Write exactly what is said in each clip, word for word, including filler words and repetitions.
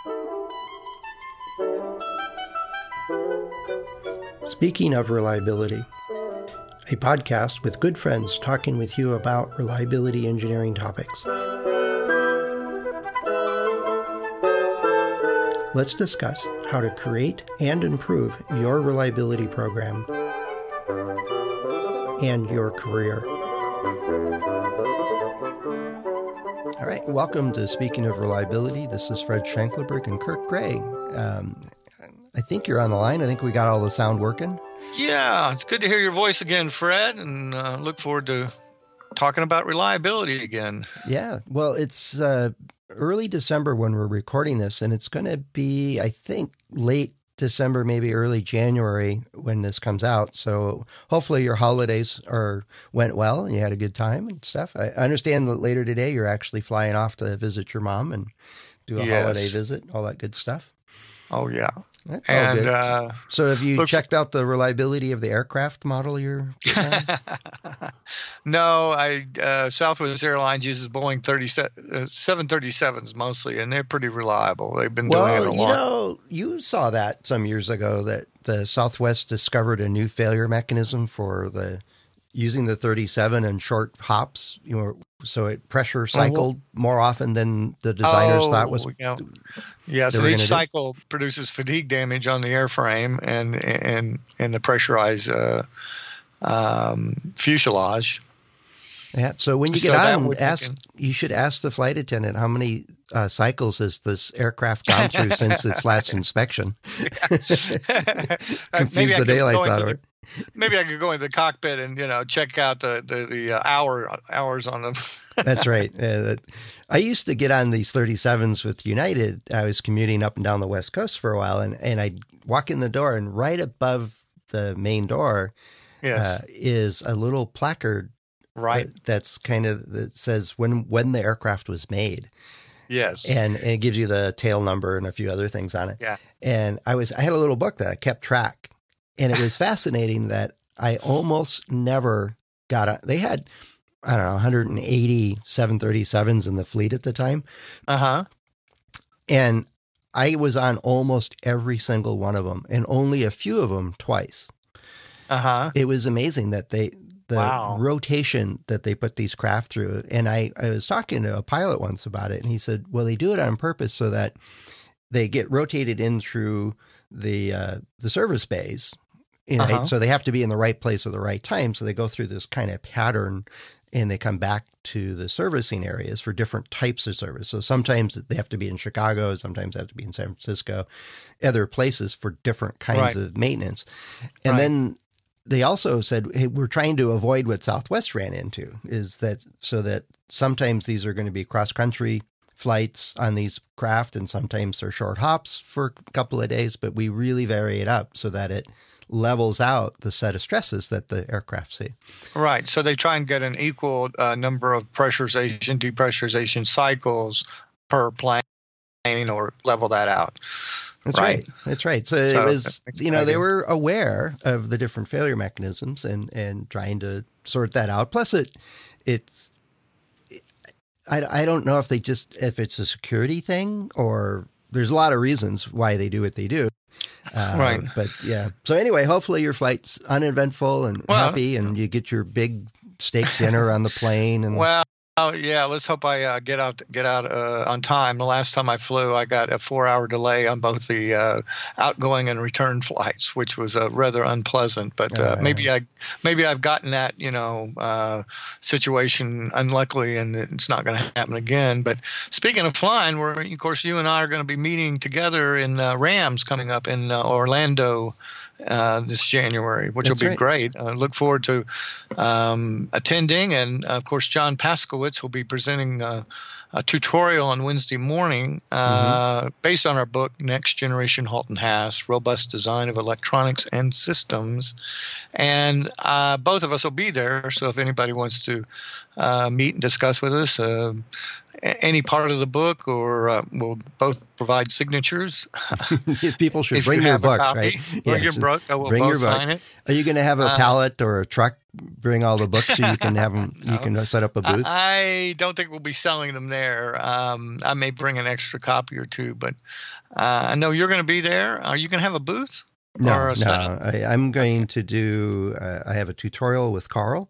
Speaking of reliability, a podcast with good friends talking with you about reliability engineering topics. Let's discuss how to create and improve your reliability program and your career. All right, welcome to Speaking of Reliability. This is Fred Shankleberg and Kirk Gray. Um, I think you're on the line. I think we got all the sound working. Yeah, it's good to hear your voice again, Fred, and uh, look forward to talking about reliability again. Yeah, well, it's uh, early December when we're recording this, and it's going to be, I think, late December, maybe early January when this comes out. So hopefully your holidays are went well and you had a good time and stuff. I understand that later today you're actually flying off to visit your mom and do a yes. holiday visit, all that good stuff. Oh, yeah. That's all and, good. Uh, so have you looks, checked out the reliability of the aircraft model you're No, I uh, Southwest Airlines uses Boeing thirty, uh, seven thirty-sevens mostly, and they're pretty reliable. They've been well, doing it a you lot. know, you saw that some years ago that the Southwest discovered a new failure mechanism for the using the thirty-seven and short hops, you know, so it pressure cycled oh, more often than the designers oh, thought was. Yeah, yeah so each cycle do. produces fatigue damage on the airframe and and and the pressurized uh, um, fuselage. Yeah. So when you so get on, ask thinking. you should ask the flight attendant how many uh, cycles has this aircraft gone through since its last inspection. Confuse the daylights out of it. Maybe I could go into the cockpit and, you know, check out the, the, the uh, hour hours on them. That's right. Uh, I used to get on these thirty-sevens with United. I was commuting up and down the West Coast for a while, and, and I'd walk in the door, and right above the main door yes. uh, is a little placard right. that's kind of, that says when, when the aircraft was made. Yes. And, and it gives you the tail number and a few other things on it. Yeah. And I was, I had a little book that I kept track. And it was fascinating that I almost never got a, they had, I don't know, one hundred eighty seven thirty-sevens in the fleet at the time. Uh-huh. And I was on almost every single one of them and only a few of them twice. Uh-huh. It was amazing that they, the wow. rotation that they put these craft through. And I, I was talking to a pilot once about it, and he said, well, they do it on purpose so that they get rotated in through the, uh, the service bays. You know, uh-huh. So they have to be in the right place at the right time. So they go through this kind of pattern and they come back to the servicing areas for different types of service. So sometimes they have to be in Chicago, sometimes they have to be in San Francisco, other places for different kinds right. of maintenance. And right. then they also said, hey, we're trying to avoid what Southwest ran into, is that so that sometimes these are going to be cross-country flights on these craft and sometimes they're short hops for a couple of days, but we really vary it up so that it levels out the set of stresses that the aircraft see. Right. So they try and get an equal uh, number of pressurization, depressurization cycles per plane or level that out. That's right. right. That's right. So, so it was, you know, they were aware of the different failure mechanisms and, and trying to sort that out. Plus it, it's, it, I, I don't know if they just, if it's a security thing or there's a lot of reasons why they do what they do. Uh, right. But yeah. So anyway, hopefully your flight's uneventful and well, happy and you get your big steak dinner on the plane. And well, yeah, let's hope I uh, get out get out uh, on time. The last time I flew, I got a four-hour delay on both the uh, outgoing and return flights, which was uh, rather unpleasant. But uh, uh, maybe I maybe I've gotten that you know uh, situation unluckily, and it's not going to happen again. But speaking of flying, we're of course you and I are going to be meeting together in uh, Rams coming up in uh, Orlando uh, this January, which That's will be right. great. I look forward to um, attending, and of course John Paskowitz will be presenting uh, a tutorial on Wednesday morning uh, mm-hmm. based on our book, Next Generation Halton Haas, Robust Design of Electronics and Systems. And uh, both of us will be there, so if anybody wants to uh, meet and discuss with us uh, any part of the book, or uh, we'll both provide signatures. People should if bring you your books, copy, right? Bring yeah, your book. I will bring both your book. sign it. Are you going to have a uh, pallet or a truck bring all the books so you can have them, no. you can set up a booth? I, I don't think we'll be selling them there. Um, I may bring an extra copy or two, but uh, I know you're going to be there. Are you going to have a booth? No, or a no. I, I'm going okay. to do, uh, I have a tutorial with Carl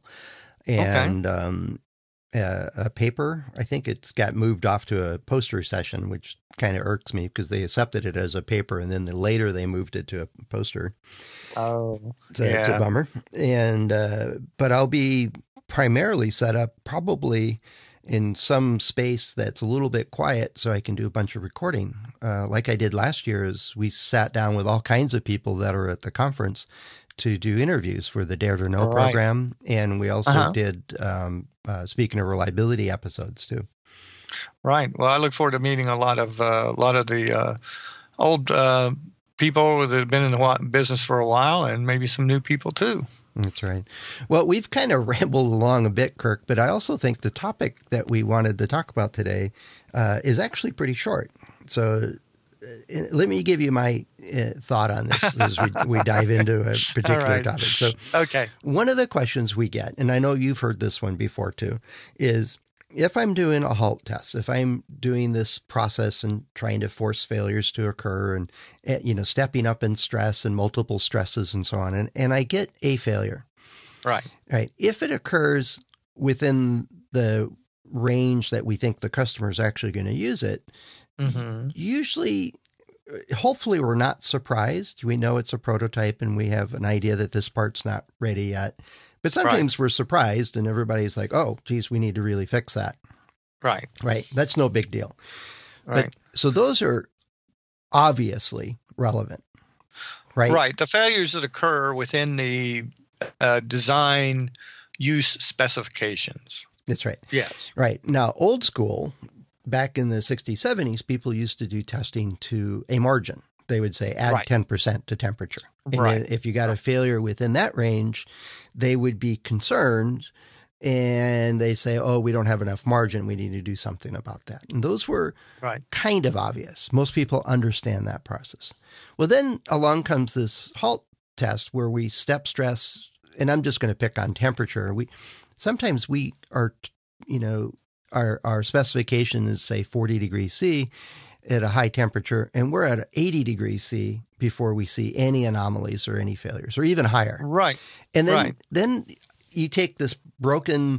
and okay. um, a, a paper. I think it's got moved off to a poster session, which kind of irks me because they accepted it as a paper and then the, later they moved it to a poster. Oh, so yeah. It's a bummer. And, uh, but I'll be primarily set up probably in some space that's a little bit quiet so I can do a bunch of recording. Uh, like I did last year is we sat down with all kinds of people that are at the conference to do interviews for the Dare to Know right. program. And we also uh-huh. did, um, uh, speaking of reliability episodes too. Right. Well, I look forward to meeting a lot of, uh, a lot of the, uh, old, uh, people that have been in the business for a while and maybe some new people too. That's right. Well, we've kind of rambled along a bit, Kirk, but I also think the topic that we wanted to talk about today uh, is actually pretty short. So uh, let me give you my uh, thought on this as we, we dive into a particular right. topic. So, okay. One of the questions we get, and I know you've heard this one before too, is if I'm doing a halt test, if I'm doing this process and trying to force failures to occur and, you know, stepping up in stress and multiple stresses and so on, and, and I get a failure. Right. Right. If it occurs within the range that we think the customer is actually going to use it, mm-hmm. usually, hopefully we're not surprised. We know it's a prototype and we have an idea that this part's not ready yet. But sometimes right. we're surprised and everybody's like, oh, geez, we need to really fix that. Right. Right. That's no big deal. Right. But, so those are obviously relevant. Right. Right. The failures that occur within the uh, design use specifications. That's right. Yes. Right. Now, old school, back in the sixties, seventies, people used to do testing to a margin. They would say add right. ten percent to temperature. And right. if you got a failure within that range, they would be concerned and they say, oh, we don't have enough margin. We need to do something about that. And those were right. kind of obvious. Most people understand that process. Well, then along comes this halt test where we step stress, and I'm just going to pick on temperature. We sometimes we are, you know, our, our specification is say forty degrees C at a high temperature, and we're at eighty degrees C before we see any anomalies or any failures, or even higher. Right. And then, right. then you take this broken,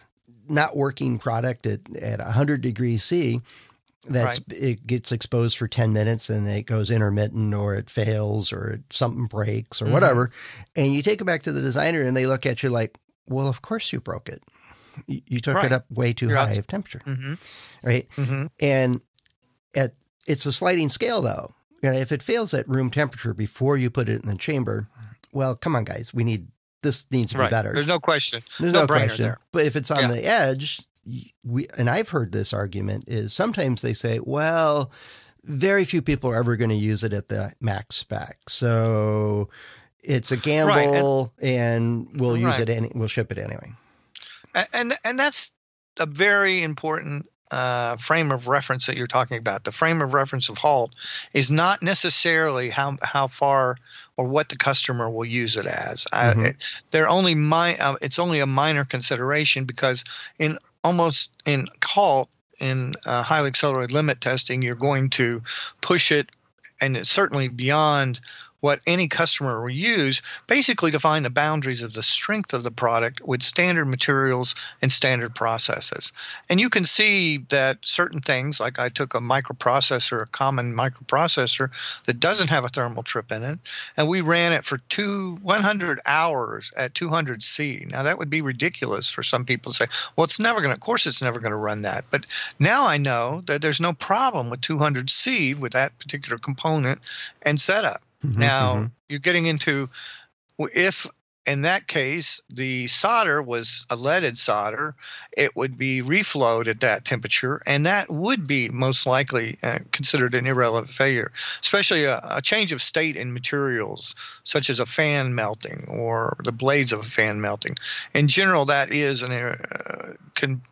not working product at, at one hundred degrees C, that's right. it gets exposed for ten minutes and it goes intermittent or it fails or it, something breaks or mm-hmm. whatever. And you take it back to the designer and they look at you like, well, of course you broke it. You, you took right. it up way too You're high out. of temperature. Mm-hmm. Right. Mm-hmm. And at it's a sliding scale, though. You know, if it fails at room temperature before you put it in the chamber, well, come on, guys. We need this needs to right. be better. There's no question. There's no, no brainer question. There. But if it's on yeah. the edge, we and I've heard this argument is sometimes they say, well, very few people are ever going to use it at the max spec, so it's a gamble, right. and, and we'll use right. it. Any, we'll ship it anyway. And and, and that's a very important uh, frame of reference that you're talking about. The frame of reference of halt is not necessarily how how far or what the customer will use it as. Mm-hmm. Uh, it, they're only mi- uh, it's only a minor consideration because in almost in halt in uh, highly accelerated limit testing, you're going to push it, and it's certainly beyond what any customer will use, basically to find the boundaries of the strength of the product with standard materials and standard processes. And you can see that certain things, like I took a microprocessor, a common microprocessor that doesn't have a thermal trip in it, and we ran it for two, one hundred hours at two hundred C. Now that would be ridiculous for some people to say, well, it's never going to, of course it's never going to run that. But now I know that there's no problem with two hundred C with that particular component and setup. Mm-hmm, now, mm-hmm. you're getting into if, in that case, the solder was a leaded solder, it would be reflowed at that temperature, and that would be most likely uh, considered an irrelevant failure, especially a, a change of state in materials, such as a fan melting or the blades of a fan melting. In general, that is an uh, can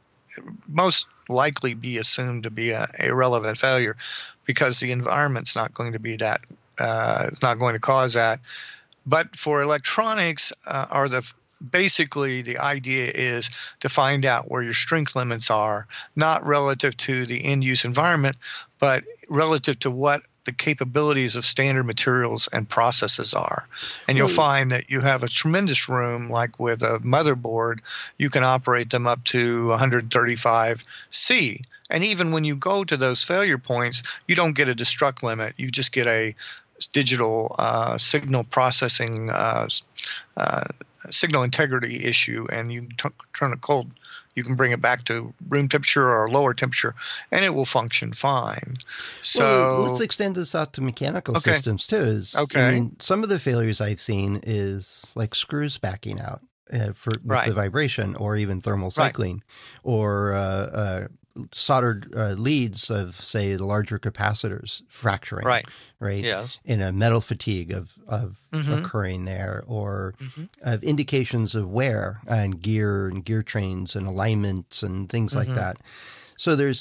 most likely be assumed to be an irrelevant failure because the environment's not going to be that Uh, it's not going to cause that. But for electronics uh, or the basically the idea is to find out where your strength limits are, not relative to the end-use environment, but relative to what the capabilities of standard materials and processes are. And you'll find that you have a tremendous room, like with a motherboard, you can operate them up to one thirty-five C. And even when you go to those failure points, you don't get a destruct limit. You just get a digital uh, signal processing, uh, uh, signal integrity issue, and you t- turn it cold. You can bring it back to room temperature or lower temperature, and it will function fine. So well, let's extend this out to mechanical okay. systems too. Is, okay. I mean, some of the failures I've seen is like screws backing out uh, for with right. the vibration, or even thermal cycling, right. or uh, uh, soldered uh, leads of, say, the larger capacitors fracturing, right? Right. Yes. In a metal fatigue of of mm-hmm. occurring there, or mm-hmm. of indications of wear and gear and gear trains and alignments and things mm-hmm. like that. So there's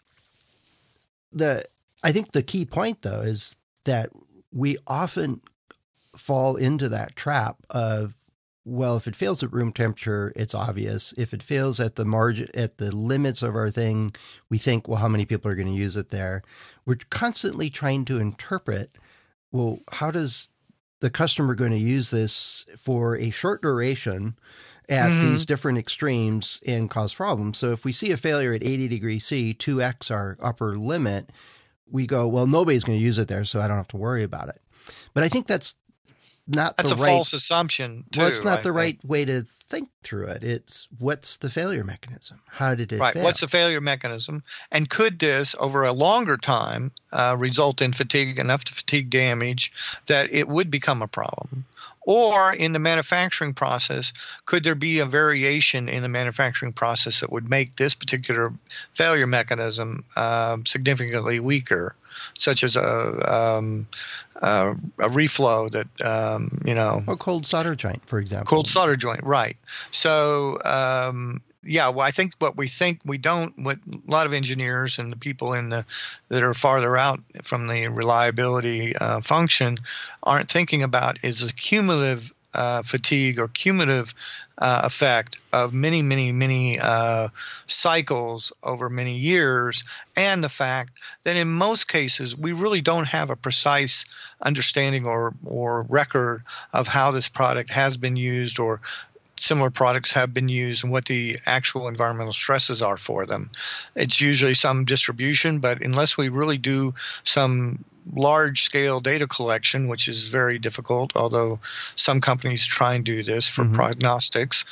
the. I think the key point though is that we often fall into that trap of, well, if it fails at room temperature, it's obvious. If it fails at the margin, at the limits of our thing, we think, well, how many people are going to use it there? We're constantly trying to interpret, well, how does the customer going to use this for a short duration at mm-hmm. these different extremes and cause problems? So if we see a failure at eighty degrees C, two X our upper limit, we go, well, nobody's going to use it there, so I don't have to worry about it. But I think that's Not That's the a right, false assumption, too. Well, it's not I the think. right way to think through it. It's what's the failure mechanism? How did it Right. fail? What's the failure mechanism? And could this, over a longer time, uh, result in fatigue, enough to fatigue damage that it would become a problem? Or in the manufacturing process, could there be a variation in the manufacturing process that would make this particular failure mechanism uh, significantly weaker, such as a, um, a, a reflow that, um, you know. Or cold solder joint, for example. Cold solder joint, right. So, um, yeah, well, I think what we think we don't, what a lot of engineers and the people in the that are farther out from the reliability uh, function aren't thinking about is the cumulative uh, fatigue or cumulative uh, effect of many, many, many uh, cycles over many years, and the fact that in most cases we really don't have a precise understanding or or record of how this product has been used or similar products have been used and what the actual environmental stresses are for them. It's usually some distribution, but unless we really do some large-scale data collection, which is very difficult, although some companies try and do this for mm-hmm. prognostics,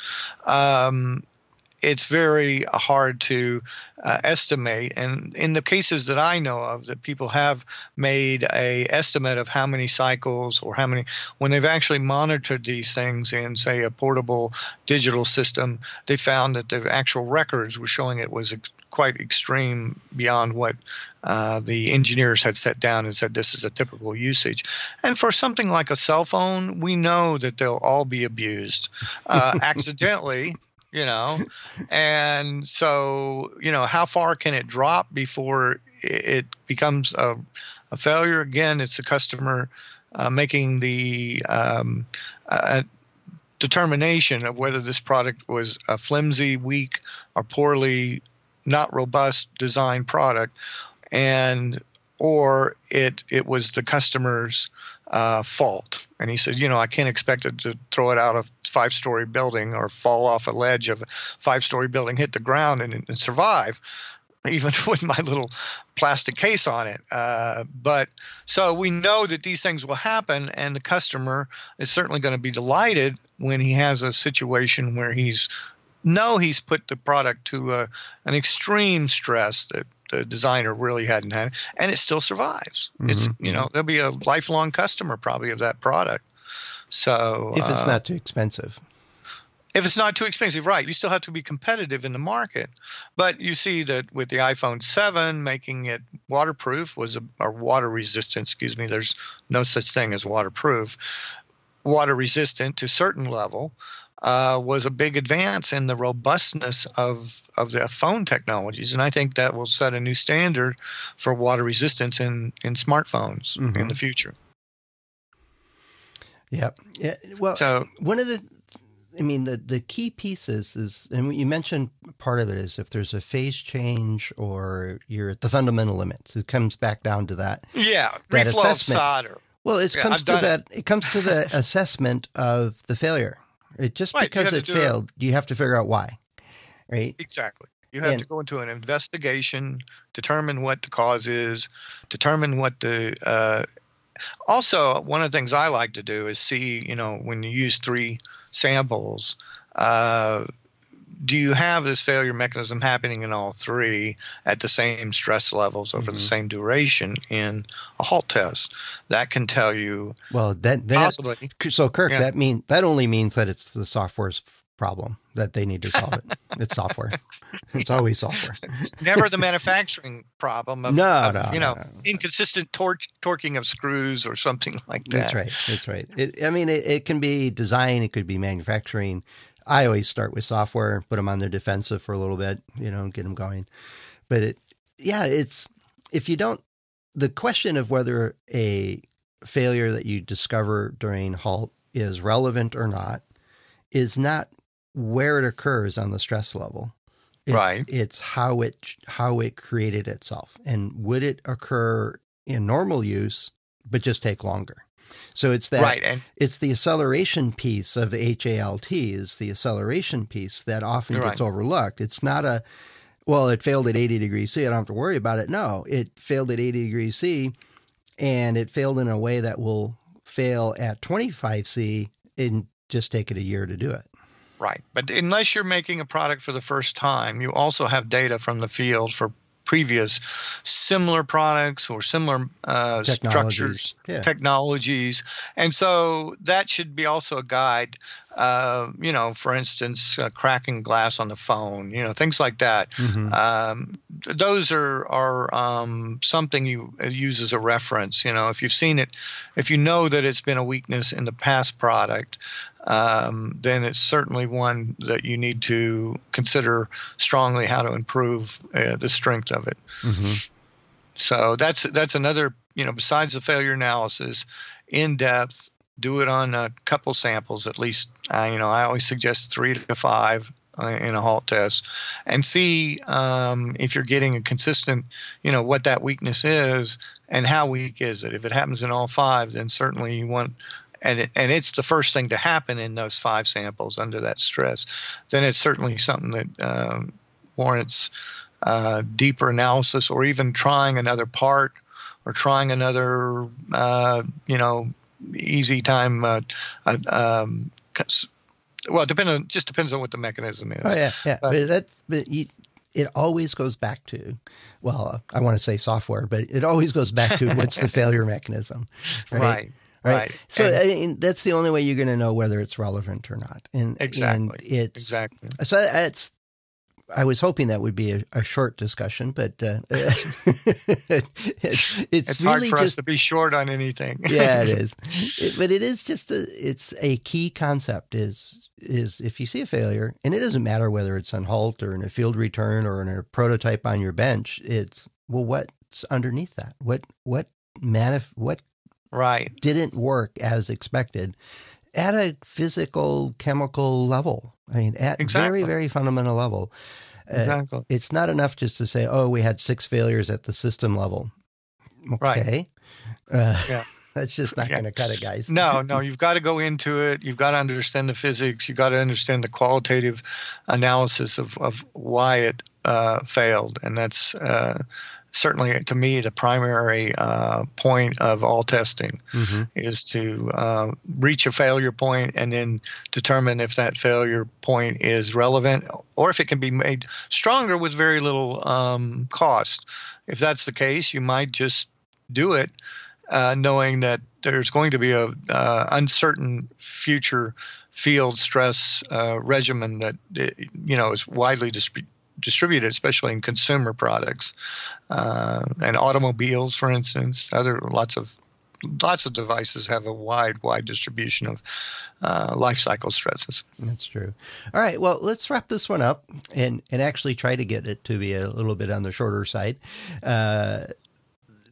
um, it's very hard to uh, estimate. And in the cases that I know of, that people have made a estimate of how many cycles or how many, when they've actually monitored these things in, say, a portable digital system, they found that the actual records were showing it was ex- quite extreme beyond what uh, the engineers had set down and said this is a typical usage. And for something like a cell phone, we know that they'll all be abused uh, accidentally. You know, and so, you know, how far can it drop before it becomes a, a failure? Again, it's the customer uh, making the um, uh, determination of whether this product was a flimsy, weak, or poorly, not robust design product, and or it it was the customer's uh, fault. And he said, you know, I can't expect it to throw it out of five-story building or fall off a ledge of a five-story building, hit the ground, and, and survive, even with my little plastic case on it. Uh, but so we know that these things will happen, and the customer is certainly going to be delighted when he has a situation where he's know he's put the product to a, an extreme stress that the designer really hadn't had, and it still survives. Mm-hmm. It's, you know, there'll be a lifelong customer probably of that product. So if it's uh, not too expensive. If it's not too expensive, right. You still have to be competitive in the market. But you see that with the iPhone seven, making it waterproof was a, or water resistant, excuse me, there's no such thing as waterproof, water resistant to a certain level, uh, was a big advance in the robustness of, of the phone technologies. And I think that will set a new standard for water resistance in, in smartphones mm-hmm. in the future. Yeah. Yeah. Well, so, one of the I mean, the, the key pieces is, and you mentioned part of it is if there's a phase change or you're at the fundamental limits, it comes back down to that. Yeah, that reflow of assessment. solder. Well, it Yeah, comes I've to done that. It. it comes to the assessment of the failure. It just Right, you because have to it do it. failed, you have to figure out why, right? Exactly. You have And- to go into an investigation, determine what the cause is, determine what the. Uh, also, one of the things I like to do is see, you know, when you use three samples, uh, do you have this failure mechanism happening in all three at the same stress levels over Mhm. the same duration in a halt test? That can tell you Well, that then possibly. so Kirk, Yeah. that mean that only means that it's the software's problem that they need to solve it. It's software. It's always software. Never the manufacturing problem of, No, of, no, you no, know, no. inconsistent tor- torquing of screws or something like that. That's right. That's right. It, I mean, it, it can be design. It could be manufacturing. I always start with software, put them on their defensive for a little bit, you know, get them going. But it, yeah, it's, if you don't, the question of whether a failure that you discover during halt is relevant or not is not where it occurs on the stress level. It's, Right. It's how it, how it created itself. And would it occur in normal use, but just take longer? So it's that, Right. And it's the acceleration piece of H A L T is the acceleration piece that often Right. gets overlooked. It's not a, well, it failed at eighty degrees C. I don't have to worry about it. No, it failed at eighty degrees C and it failed in a way that will fail at twenty-five C and just take it a year to do it. Right. But unless you're making a product for the first time, you also have data from the field for previous similar products or similar uh, Technologies. structures, Yeah. technologies. And so that should be also a guide, uh, you know, for instance, uh, cracking glass on the phone, you know, things like that. Mhm. Um, th- those are, are um, something you uh, use as a reference. You know, if you've seen it, if you know that it's been a weakness in the past product, um, then it's certainly one that you need to consider strongly how to improve uh, the strength of it. Mhm. So that's that's another, you know, besides the failure analysis, in depth, do it on a couple samples at least. Uh, you know, I always suggest three to five uh, in a halt test, and see um, if you're getting a consistent, you know, what that weakness is and how weak is it. If it happens in all five, then certainly you want. And, it, and it's the first thing to happen in those five samples under that stress, then it's certainly something that um, warrants uh, deeper analysis, or even trying another part, or trying another, uh, you know, easy time. Uh, uh, um, well, depend on, just depends on what the mechanism is. Oh yeah, yeah. But- But, that, but you, it always goes back to, well, I want to say software, but it always goes back to what's the failure mechanism, right? Right. Right. Right. So And- I mean, that's the only way you're going to know whether it's relevant or not. And Exactly. and it's Exactly. So it's. I was hoping that would be a, a short discussion, but uh, it, it's, It's really hard for us just to be short on anything. yeah, it is. It, but it is just a, it's a key concept is, is if you see a failure, and it doesn't matter whether it's on halt or in a field return or in a prototype on your bench, it's, well, what's underneath that? What, what manif- what Right. didn't work as expected at a physical, chemical level? I mean, at Exactly. very, very fundamental level. Uh, Exactly. it's not enough just to say, oh, we had six failures at the system level. Right. Okay. Uh, Yeah. That's just not Yeah. going to cut it, guys. No, no, you've got to go into it. You've got to understand the physics. You've got to understand the qualitative analysis of, of why it uh, failed. And that's uh, certainly, to me, the primary uh, point of all testing Mm-hmm. is to uh, reach a failure point and then determine if that failure point is relevant or if it can be made stronger with very little um, cost. If that's the case, you might just do it uh, knowing that there's going to be a uh, uncertain future field stress uh, regimen that you know is widely distributed. distributed, especially in consumer products uh, and automobiles, for instance. Other lots of lots of devices have a wide, wide distribution of uh, life cycle stresses. That's true. All right. Well, let's wrap this one up and, and actually try to get it to be a little bit on the shorter side. Uh,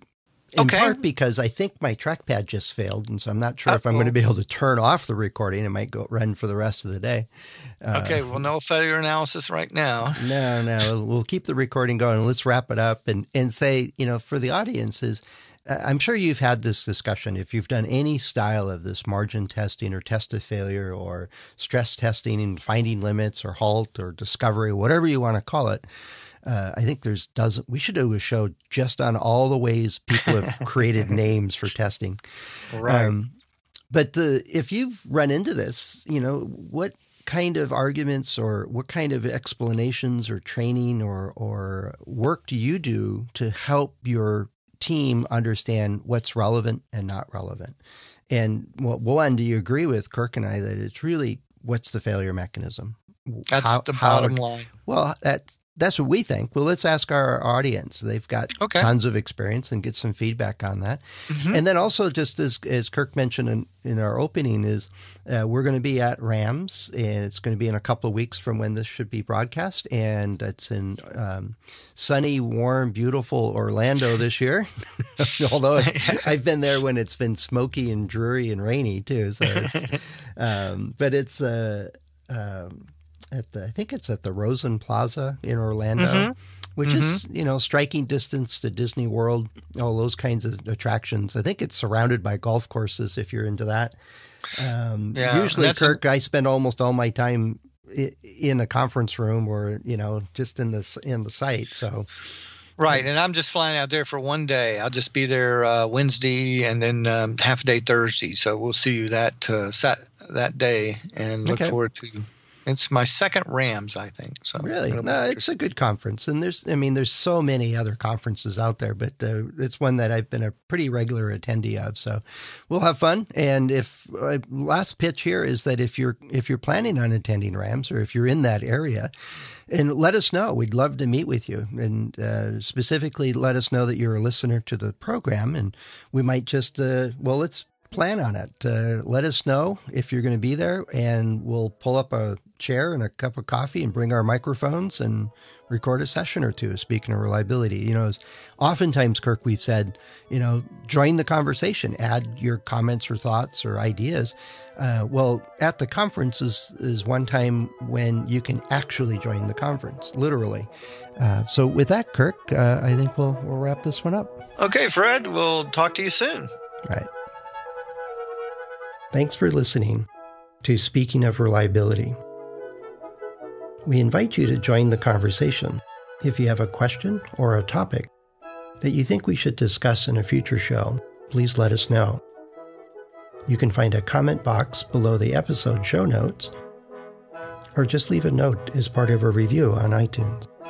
In okay. part because I think my trackpad just failed, and so I'm not sure Uh-oh. if I'm going to be able to turn off the recording. It might go run for the rest of the day. Uh, okay, well, no failure analysis right now. No, no. We'll keep the recording going. Let's wrap it up and, and say, you know, for the audiences, I'm sure you've had this discussion. If you've done any style of this margin testing or test of failure or stress testing and finding limits or halt or discovery, whatever you want to call it, Uh, I think there's dozen. We should do a show just on all the ways people have created names for testing. Right. Um, but the, if you've run into this, you know, what kind of arguments or what kind of explanations or training or, or work do you do to help your team understand what's relevant and not relevant? And well, one, do you agree with Kirk and I that it's really what's the failure mechanism? That's how, the bottom how, line. Well, that's That's what we think. Well, let's ask our audience. They've got okay. tons of experience and get some feedback on that. Mm-hmm. And then also, just as as Kirk mentioned in, in our opening, is uh, we're going to be at RAMS, and it's going to be in a couple of weeks from when this should be broadcast. And it's in um, sunny, warm, beautiful Orlando this year. Although I've been there when it's been smoky and dreary and rainy too. So, it's, um, but it's uh, um, At the, I think it's at the Rosen Plaza in Orlando, mm-hmm. which mm-hmm. is, you know, striking distance to Disney World, all those kinds of attractions. I think it's surrounded by golf courses if you're into that. Um, yeah, usually, Kirk, a- I spend almost all my time in a conference room or, you know, just in the, in the site. So, right. And I'm just flying out there for one day. I'll just be there uh, Wednesday and then um, half a day Thursday. So we'll see you that, uh, sat- that day and look okay. forward to It's my second RAMS, I think. So really, no, it's a good conference, and there's, I mean, there's so many other conferences out there, but uh, it's one that I've been a pretty regular attendee of. So we'll have fun. And if uh, last pitch here is that if you're if you're planning on attending RAMS or if you're in that area, and let us know. We'd love to meet with you, and uh, specifically let us know that you're a listener to the program, and we might just uh, well, let's plan on it. Uh, let us know if you're going to be there, and we'll pull up a chair and a cup of coffee and bring our microphones and record a session or two. Speaking of reliability, you know, oftentimes, Kirk, we've said, you know, join the conversation, add your comments or thoughts or ideas. Uh, well, at the conference is, is one time when you can actually join the conference, literally. Uh, so with that, Kirk, uh, I think we'll, we'll wrap this one up. Okay, Fred, we'll talk to you soon. All right. Thanks for listening to Speaking of Reliability. We invite you to join the conversation. If you have a question or a topic that you think we should discuss in a future show, please let us know. You can find a comment box below the episode show notes, or just leave a note as part of a review on iTunes.